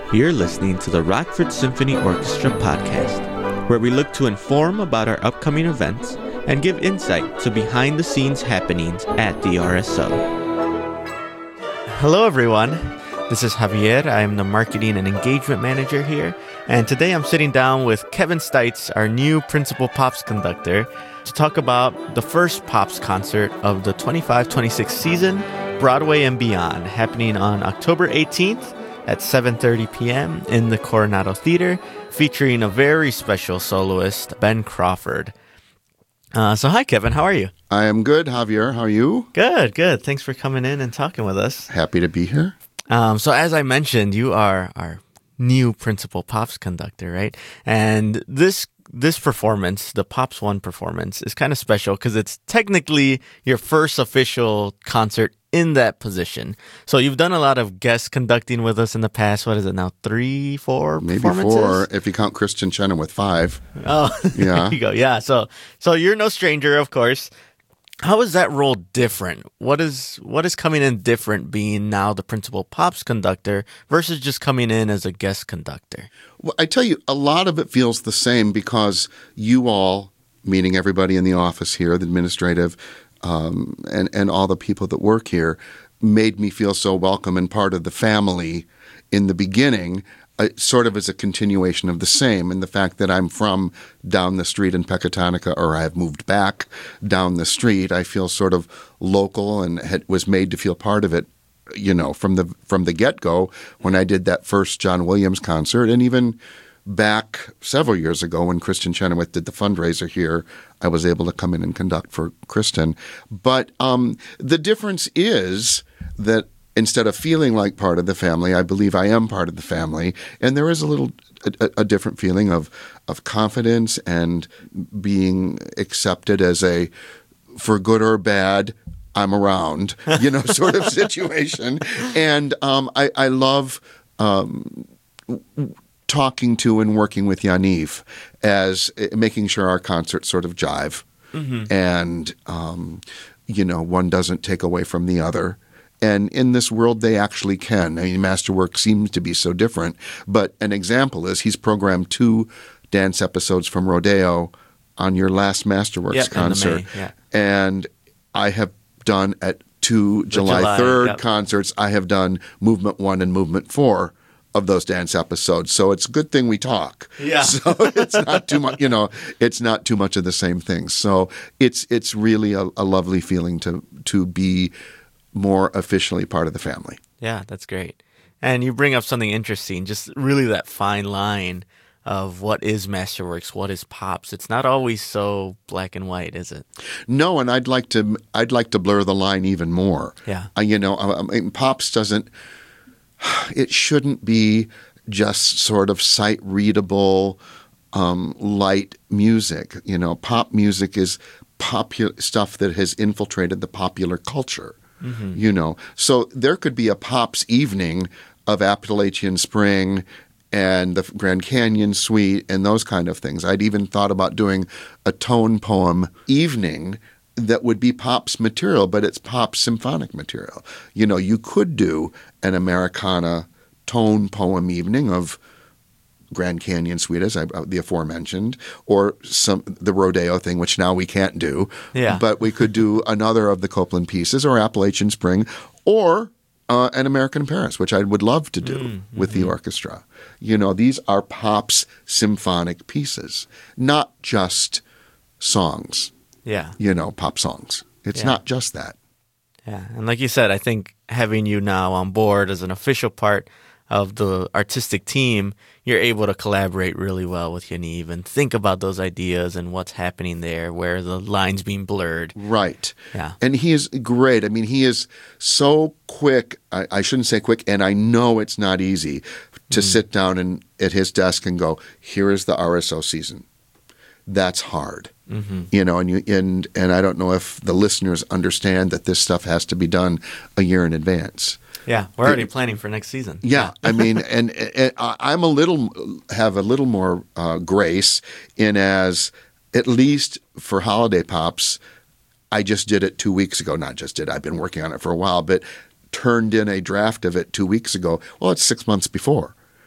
You're listening to the Rockford Symphony Orchestra podcast, where we look to inform about our upcoming events and give insight to behind-the-scenes happenings at the RSO. Hello, everyone. This is Javier. I am the Marketing and Engagement Manager here, and today I'm sitting down with Kevin Stites, our new Principal Pops Conductor, to talk about the first Pops concert of the 25-26 season, Broadway and Beyond, happening on October 18th at 7:30 p.m. in the Coronado Theater, featuring a very special soloist, Ben Crawford. So hi, Kevin. How are you? I am good, Javier. How are you? Good. Thanks for coming in and talking with us. Happy to be here. So as I mentioned, you are our new Principal Pops Conductor, right? And this performance, the Pops 1 performance, is kind of special because it's technically your first official concert in that position. So you've done a lot of guest conducting with us in the past. What is it now? 3, 4 Maybe performances? 4 if you count Christian Chenoweth 5. Oh, yeah. There you go. Yeah. So you're no stranger, of course. How is that role different? What is coming in different being now the Principal Pops Conductor versus just coming in as a guest conductor? Well, I tell you, a lot of it feels the same because you all, meaning everybody in the office here, the administrative, and all the people that work here, made me feel so welcome and part of the family in the beginning, sort of as a continuation of the same. And the fact that I'm from down the street in Pecatonica, or I have moved back down the street, I feel sort of local and was made to feel part of it, you know, from the get-go when I did that first John Williams concert. And even back several years ago when Christian Chenoweth did the fundraiser here, I was able to come in and conduct for Kristen. But the difference is that instead of feeling like part of the family, I believe I am part of the family. And there is a different feeling of confidence and being accepted as a, for good or bad, I'm around, sort of situation. And I love talking to and working with Yaniv as making sure our concerts sort of jive. Mm-hmm. And, one doesn't take away from the other. And in this world, they actually can. I mean, Masterwork seems to be so different. But an example is he's programmed 2 dance episodes from Rodeo on your last Masterworks concert. Yeah. And I have done at 2 July 3rd concerts, I have done Movement 1 and Movement 4 of those dance episodes. So it's a good thing we talk. Yeah. So it's not too much, it's not too much of the same thing. So it's really a lovely feeling to be more officially part of the family. Yeah, that's great. And you bring up something interesting, just really that fine line of what is Masterworks, what is Pops. It's not always so black and white, is it? No, and I'd like to blur the line even more. Yeah. Pops doesn't. It shouldn't be just sort of sight readable, light music. Pop music is popular stuff that has infiltrated the popular culture. Mm-hmm. So there could be a Pops evening of Appalachian Spring and the Grand Canyon Suite and those kind of things. I'd even thought about doing a tone poem evening that would be Pops material, but it's Pops symphonic material. You could do an Americana tone poem evening of Grand Canyon Suite, as the aforementioned, or the Rodeo thing, which now we can't do. Yeah. But we could do another of the Copland pieces, or Appalachian Spring, or an American in Paris, which I would love to do with the orchestra. These are Pops symphonic pieces, not just songs. Yeah. Pop songs. It's not just that. Yeah. And like you said, I think having you now on board as an official part of the artistic team, you're able to collaborate really well with Yaniv and think about those ideas and what's happening there, where the line's being blurred. Right. Yeah. And he is great. I mean, he is so quick. I shouldn't say quick, and I know it's not easy to sit down at his desk and go, here is the RSO season. That's hard. Mm-hmm. And I don't know if the listeners understand that this stuff has to be done a year in advance. Yeah, we're already planning for next season. Yeah, I mean, and I'm have a little more grace in as, at least for Holiday Pops, I just did it 2 weeks ago. Not just did, I've been working on it for a while, but turned in a draft of it 2 weeks ago. Well, it's 6 months before.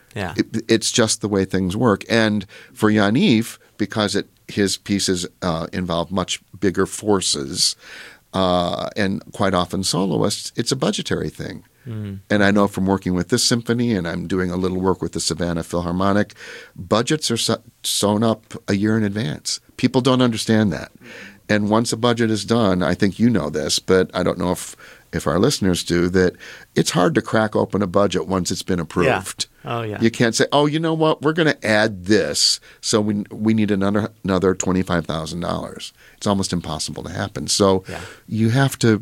Yeah. It's just the way things work. And for Yaniv, because his pieces involve much bigger forces and quite often soloists, it's a budgetary thing. And I know from working with this symphony, and I'm doing a little work with the Savannah Philharmonic, budgets are sewn up a year in advance. People don't understand that. And once a budget is done, I think you know this, but I don't know if our listeners do, that it's hard to crack open a budget once it's been approved. Yeah. Oh, yeah. You can't say, oh, you know what, we're going to add this, so we need another $25,000. It's almost impossible to happen. So you have to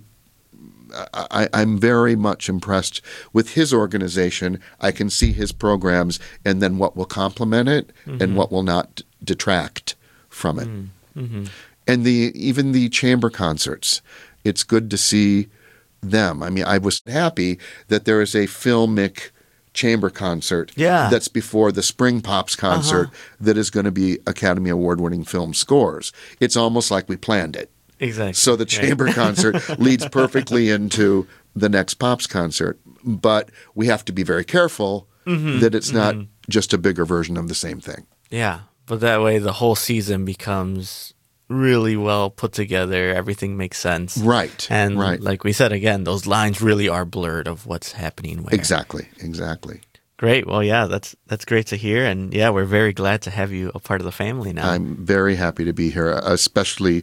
I'm very much impressed with his organization. I can see his programs and then what will complement it and what will not detract from it. And even the chamber concerts, it's good to see them. I mean, I was happy that there is a filmic chamber concert that's before the Spring Pops concert that is going to be Academy Award-winning film scores. It's almost like we planned it. Exactly. So the chamber concert leads perfectly into the next Pops concert. But we have to be very careful that it's not just a bigger version of the same thing. Yeah, but that way the whole season becomes really well put together. Everything makes sense. Right. And like we said, again, those lines really are blurred of what's happening where. Exactly. Great. Well, yeah, that's great to hear. And yeah, we're very glad to have you a part of the family now. I'm very happy to be here, especially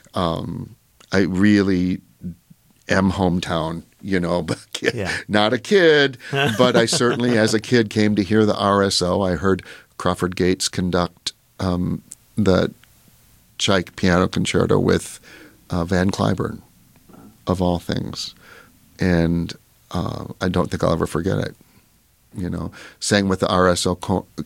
I really am hometown, but not a kid, but I certainly as a kid came to hear the RSO. I heard Crawford Gates conduct the Tchaik Piano Concerto with Van Cliburn, of all things. And I don't think I'll ever forget it. Sang with the RSO,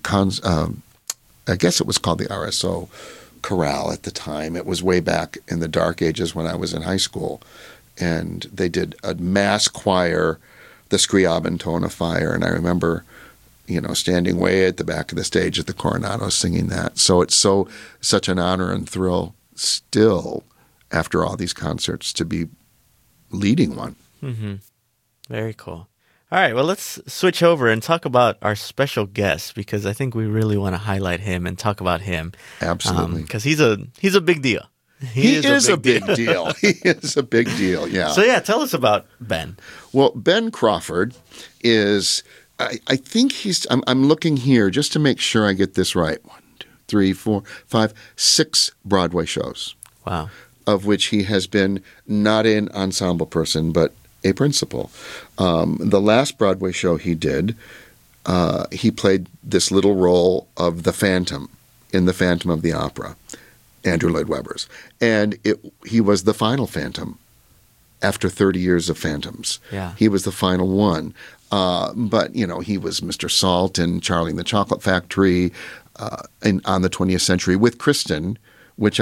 I guess it was called the RSO Chorale at the time. It was way back in the dark ages when I was in high school. And they did a mass choir, the Scriabin Tone of Fire. And I remember, standing way at the back of the stage at the Coronado singing that. So it's such an honor and thrill still after all these concerts to be leading one. Very cool. All right, well, let's switch over and talk about our special guest, because I think we really want to highlight him and talk about him. Absolutely. Because he's a big deal. He is a big deal. He is a big deal, yeah. So, yeah, tell us about Ben. Well, Ben Crawford is, I think I'm looking here just to make sure I get this right. 1, 2, 3, 4, 5, 6 Broadway shows. Wow. Of which he has been not an ensemble person, but a principal. The last Broadway show he did, he played this little role of the Phantom in The Phantom of the Opera, Andrew Lloyd Webber's. And he was the final Phantom after 30 years of Phantoms. Yeah. He was the final one. But, he was Mr. Salt in Charlie and the Chocolate Factory on the 20th Century with Kristen, which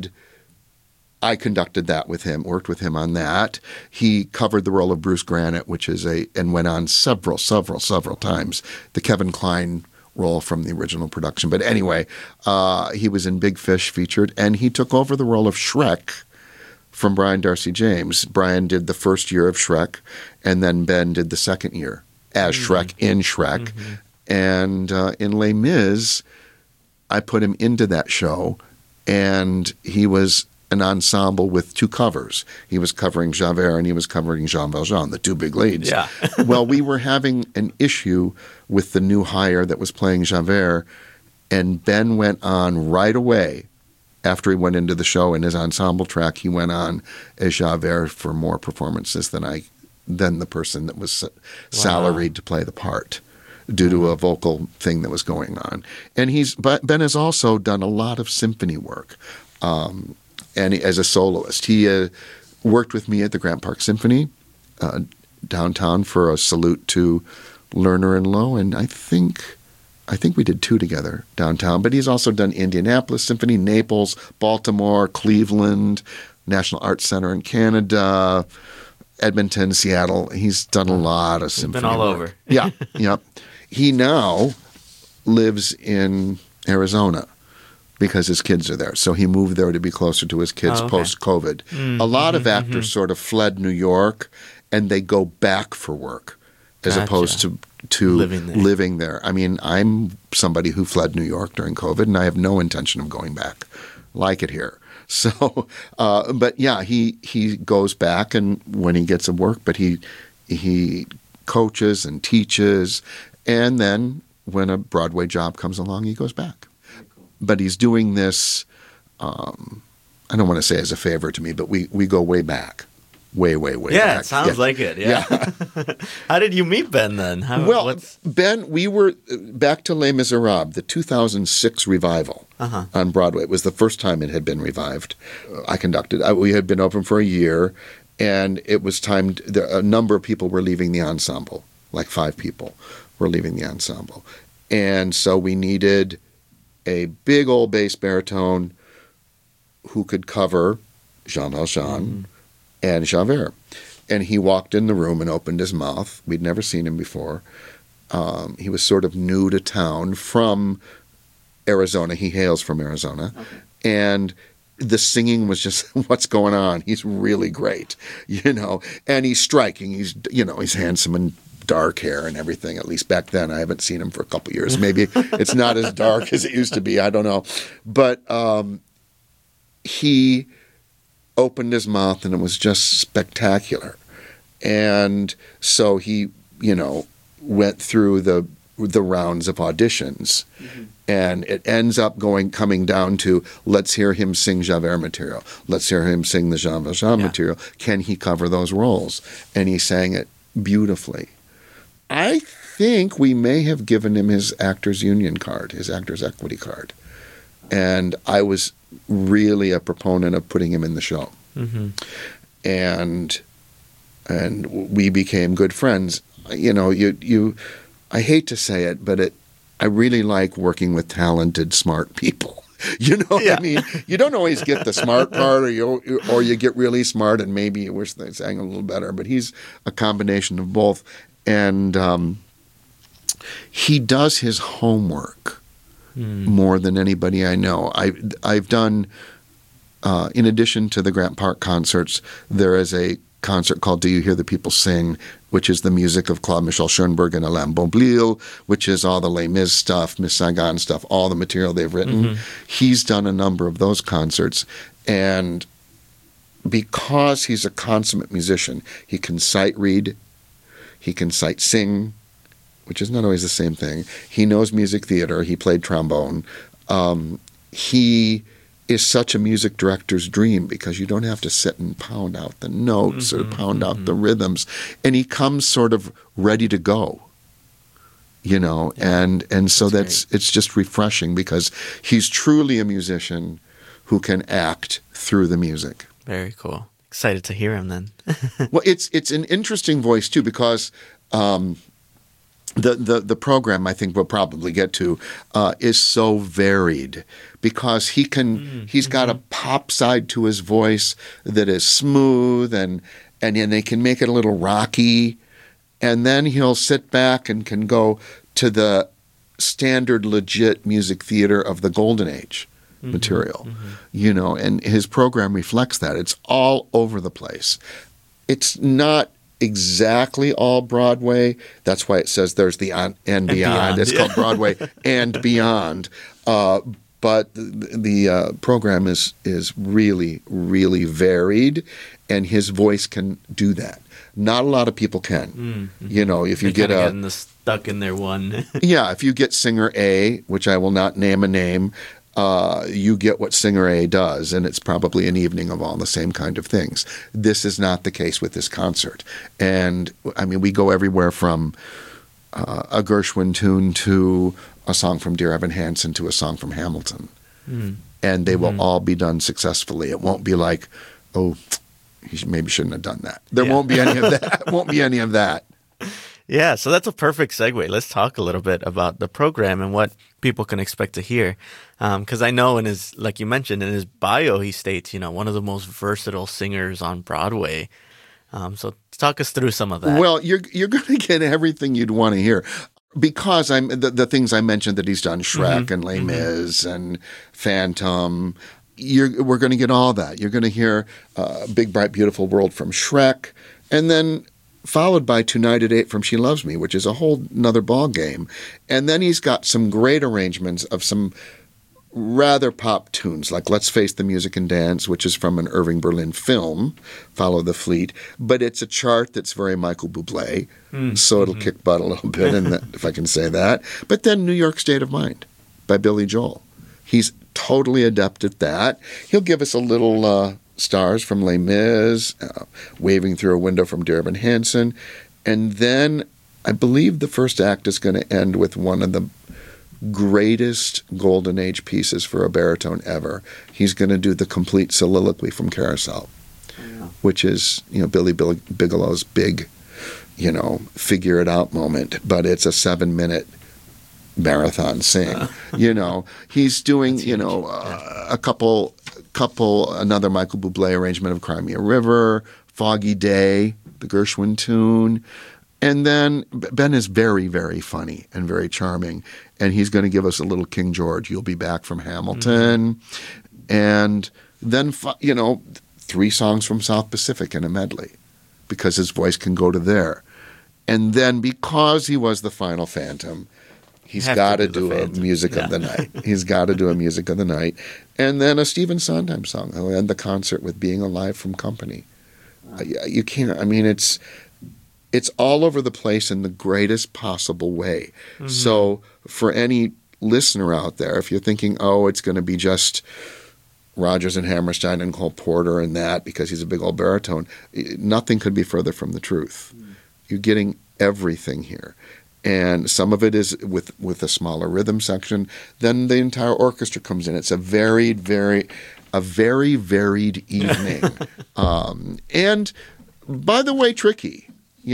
I conducted that with him, worked with him on that. He covered the role of Bruce Granite, and went on several times, the Kevin Kline role from the original production. But anyway, he was in Big Fish featured, and he took over the role of Shrek from Brian Darcy James. Brian did the first year of Shrek, and then Ben did the second year as Shrek in Shrek. And in Les Mis, I put him into that show, and he was an ensemble with 2 covers. He was covering Javert and he was covering Jean Valjean, the 2 big leads. Yeah. Well, we were having an issue with the new hire that was playing Javert, and Ben went on right away after he went into the show in his ensemble track. He went on as Javert for more performances than the person that was salaried to play the part due to a vocal thing that was going on. And Ben has also done a lot of symphony work. And as a soloist, he worked with me at the Grant Park Symphony downtown for a salute to Lerner and Lowe, and I think we did 2 together downtown. But he's also done Indianapolis Symphony, Naples, Baltimore, Cleveland, National Arts Center in Canada, Edmonton, Seattle. He's done a lot of symphony been all work. over. Yeah. He now lives in Arizona, because his kids are there. So he moved there to be closer to his kids post-COVID. A lot of actors sort of fled New York, and they go back for work as opposed to to living there. I mean, I'm somebody who fled New York during COVID, and I have no intention of going back. Like it here. So, but yeah, he goes back and when he gets a work, but he coaches and teaches, and then when a Broadway job comes along, he goes back. But he's doing this, I don't want to say as a favor to me, but we go way back. Way back. Yeah, it sounds like it. Yeah. How did you meet Ben then? Ben, we were back to Les Miserables, the 2006 revival on Broadway. It was the first time it had been revived. I conducted. We had been open for a year, and it was time. A number of people were leaving the ensemble, like 5 people were leaving the ensemble. And so we needed a big old bass baritone who could cover Jean Valjean and Javert. And he walked in the room and opened his mouth. We'd never seen him before. He was sort of new to town from Arizona. He hails from Arizona. Okay. And the singing was just, what's going on? He's really great, and he's striking. He's handsome and dark hair and everything, at least back then. I haven't seen him for a couple of years. Maybe it's not as dark as it used to be. I don't know. But he opened his mouth and it was just spectacular. And so he, went through the rounds of auditions, and it ends up coming down to, let's hear him sing Javert material. Let's hear him sing the Jean Valjean material. Can he cover those roles? And he sang it beautifully. I think we may have given him his Actors Union card, his Actors Equity card. And I was really a proponent of putting him in the show. And we became good friends. I hate to say it, but I really like working with talented, smart people. What I mean? You don't always get the smart part, or you get really smart and maybe you wish they sang a little better. But he's a combination of both. And he does his homework more than anybody I know. I've done, in addition to the Grant Park concerts, there is a concert called Do You Hear the People Sing, which is the music of Claude Michel Schoenberg and Alain Boublil, which is all the Les Mis stuff, Miss Saigon stuff, all the material they've written. He's done a number of those concerts, and because he's a consummate musician, he can sight read, he can sight sing, which is not always the same thing. He knows music theater. He played trombone. He is such a music director's dream because you don't have to sit and pound out the notes or pound out the rhythms. And he comes sort of ready to go, and so it's just refreshing because he's truly a musician who can act through the music. Very cool. Excited to hear him then. Well, it's an interesting voice too because the program, I think we'll probably get to, is so varied because he's got a pop side to his voice that is smooth and they can make it a little rocky, and then he'll sit back and can go to the standard legit music theater of the Golden Age material, and his program reflects that. It's all over the place. It's not exactly all Broadway. That's why it says there's the and beyond. It's called Broadway and Beyond. But the program is really, really varied, and his voice can do that. Not a lot of people can. If you get stuck in their one. Yeah, if you get singer A, which I will not name a name, you get what singer A does, and it's probably an evening of all the same kind of things. This is not the case with this concert. And, I mean, we go everywhere from a Gershwin tune to a song from Dear Evan Hansen to a song from Hamilton. And they will all be done successfully. It won't be like, oh, he maybe shouldn't have done that. There won't be any of that. Won't be any of that. Yeah, so that's a perfect segue. Let's talk a little bit about the program and what people can expect to hear. Because I know like you mentioned, in his bio, he states, one of the most versatile singers on Broadway. So talk us through some of that. Well, you're going to get everything you'd want to hear. Because the things I mentioned that he's done, Shrek and Les Mis and Phantom, we're going to get all that. You're going to hear Big, Bright, Beautiful World from Shrek, and then followed by Tonight at 8 from She Loves Me, which is a whole nother ball game. And then he's got some great arrangements of some rather pop tunes, like Let's Face the Music and Dance, which is from an Irving Berlin film, Follow the Fleet. But it's a chart that's very Michael Bublé, so it'll kick butt a little bit, if I can say that. But then New York State of Mind by Billy Joel. He's totally adept at that. He'll give us a little Stars from Les Mis, Waving Through a Window from Dear Evan Hansen. And then I believe the first act is going to end with one of the greatest golden age pieces for a baritone ever. He's going to do the complete soliloquy from Carousel, which is, Billy Bigelow's big, figure it out moment, but it's a 7-minute marathon sing. He's doing, another Michael Bublé arrangement of Cry Me a River, Foggy Day, the Gershwin tune. And then Ben is very, very funny and very charming. And he's going to give us a little King George, You'll Be Back from Hamilton. And then, 3 songs from South Pacific in a medley, because his voice can go to there. And then, because he was the final Phantom, he's got to do a music of the night. He's got to do a music of the night. And then a Stephen Sondheim song. He'll end the concert with Being Alive from Company. You can't, it's all over the place in the greatest possible way. So for any listener out there, if you're thinking, it's going to be just Rodgers and Hammerstein and Cole Porter and that because he's a big old baritone, nothing could be further from the truth. You're getting everything here. And some of it is with a smaller rhythm section. Then the entire orchestra comes in. It's a very varied evening. And by the way, tricky.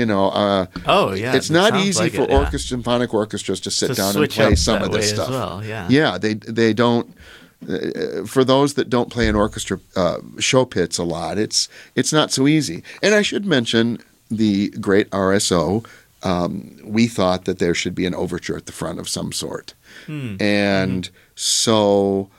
It's not easy for symphonic orchestras to sit down and play some of this stuff. Well, they don't. For those that don't play in orchestra show pits a lot, it's not so easy. And I should mention the great RSO. We thought that there should be an overture at the front of some sort, and so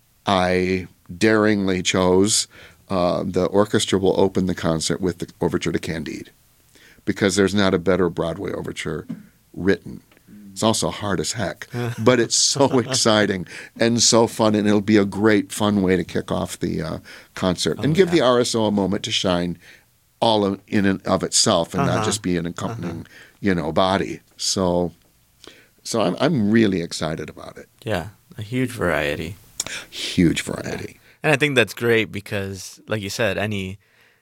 I daringly chose the orchestra will open the concert with the overture to Candide. Because there's not a better Broadway overture written. It's also hard as heck, but it's so exciting and so fun, and it'll be a great, fun way to kick off the concert and give the RSO a moment to shine all in and of itself and not just be an accompanying, body. So I'm really excited about it. Yeah, a huge variety. Huge variety. And I think that's great because, like you said, any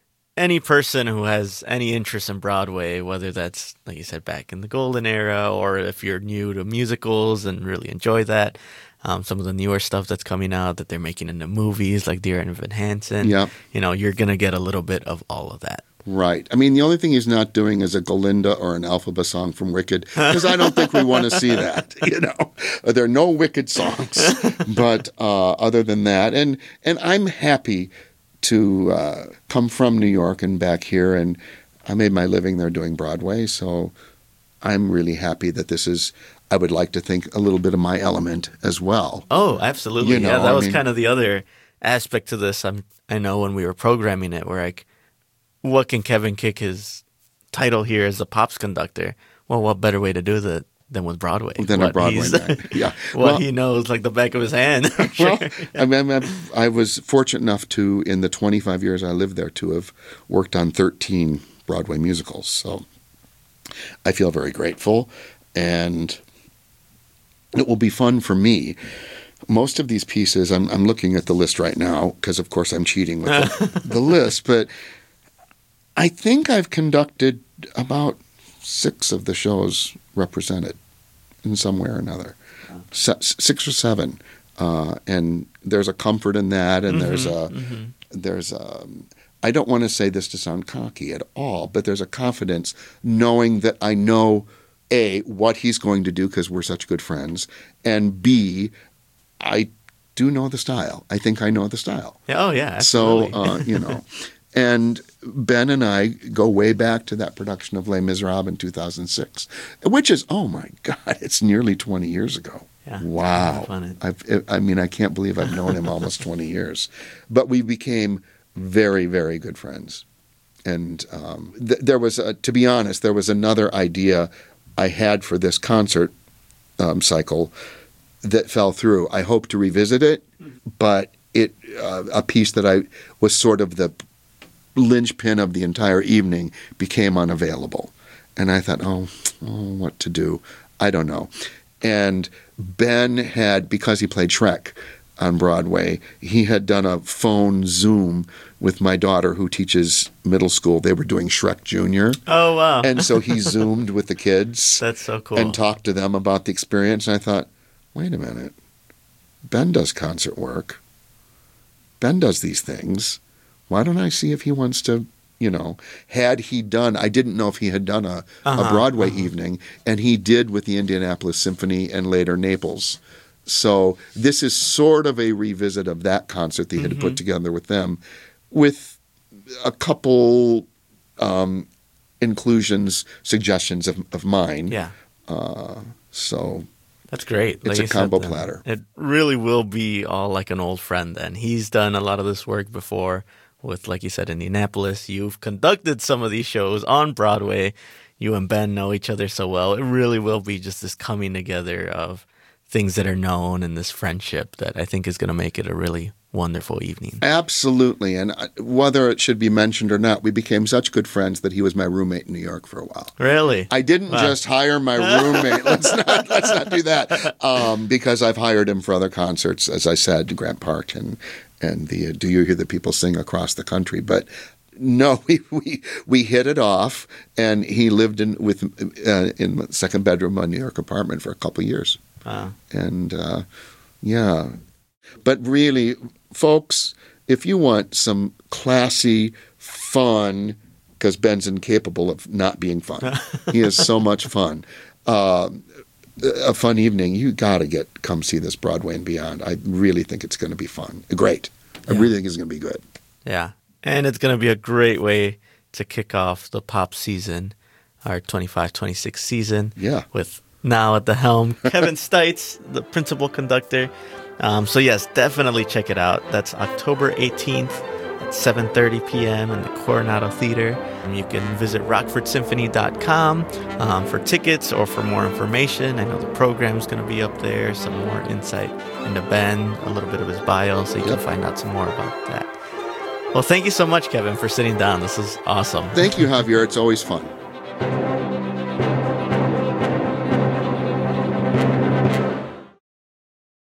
person who has any interest in Broadway, whether that's, like you said, back in the golden era, or if you're new to musicals and really enjoy that, some of the newer stuff that's coming out that they're making into movies, like Dear Evan Hansen, you're going to get a little bit of all of that. Right. The only thing he's not doing is a Galinda or an Elphaba song from Wicked, because I don't think we want to see that, There are no Wicked songs, but other than that, and I'm happy to come from New York and back here, and I made my living there doing Broadway, so I'm really happy that this is, I would like to think, a little bit of my element as well. Oh, absolutely. That was kind of the other aspect to this. I know when we were programming it, we're like, what can Kevin kick his title here as a Pops conductor? Well, what better way to do that than with Broadway? Than a Broadway night, yeah. He knows like the back of his hand. Sure. I was fortunate enough to, in the 25 years I lived there, to have worked on 13 Broadway musicals. So I feel very grateful, and it will be fun for me. Most of these pieces, I'm looking at the list right now, because of course I'm cheating with the list, but I think I've conducted about 6 of the shows represented in some way or another. 6 or 7. And there's a comfort in that, and there's a I don't want to say this to sound cocky at all, but there's a confidence knowing that I know, A, what he's going to do because we're such good friends, and B, I do know the style. I think I know the style. Oh, yeah, absolutely. So, and Ben and I go way back to that production of Les Miserables in 2006, which is, oh my God, it's nearly 20 years ago. Yeah, wow. I can't believe I've known him almost 20 years. But we became very, very good friends. And there was, to be honest, there was another idea I had for this concert cycle that fell through. I hope to revisit it, but a piece that I was sort of the linchpin of the entire evening became unavailable. And I thought, what to do? I don't know. And Ben had, because he played Shrek on Broadway, he had done a phone Zoom with my daughter who teaches middle school. They were doing Shrek Jr. Oh, wow. And so he Zoomed with the kids. That's so cool. And talked to them about the experience. And I thought, wait a minute. Ben does concert work. Ben does these things. Why don't I see if he wants to, had he done, I didn't know if he had done a Broadway evening, and he did with the Indianapolis Symphony and later Naples. So this is sort of a revisit of that concert that he had put together with them, with a couple inclusions, suggestions of mine. Yeah. So that's great. It's a combo platter. It really will be all like an old friend then. He's done a lot of this work before with, like you said, Indianapolis. You've conducted some of these shows on Broadway. You and Ben know each other so well. It really will be just this coming together of things that are known and this friendship that I think is going to make it a really wonderful evening. Absolutely. And whether it should be mentioned or not, we became such good friends that he was my roommate in New York for a while. Really? I didn't just hire my roommate. Let's not do that. Because I've hired him for other concerts, as I said, Grant Park and the Do You Hear the People Sing across the country. But no, we hit it off, and he lived in the second bedroom of a New York apartment for a couple of years. Wow. And yeah. But really, folks, if you want some classy, fun, because Ben's incapable of not being fun. He has so much fun. A fun evening, you got to come see this Broadway and Beyond. I really think it's going to be fun. Great. I really think it's going to be good. Yeah. And it's going to be a great way to kick off the pop season, our 25-26 season. Yeah. With now at the helm, Kevin Stites, the principal conductor. So yes, definitely check it out. That's October 18th at 7:30 p.m. in the Coronado Theater. You can visit rockfordsymphony.com for tickets or for more information. I know the program is going to be up there, some more insight into Ben, a little bit of his bio, so you can find out some more about that. Well, thank you so much, Kevin, for sitting down. This is awesome. Thank you, Javier. It's always fun.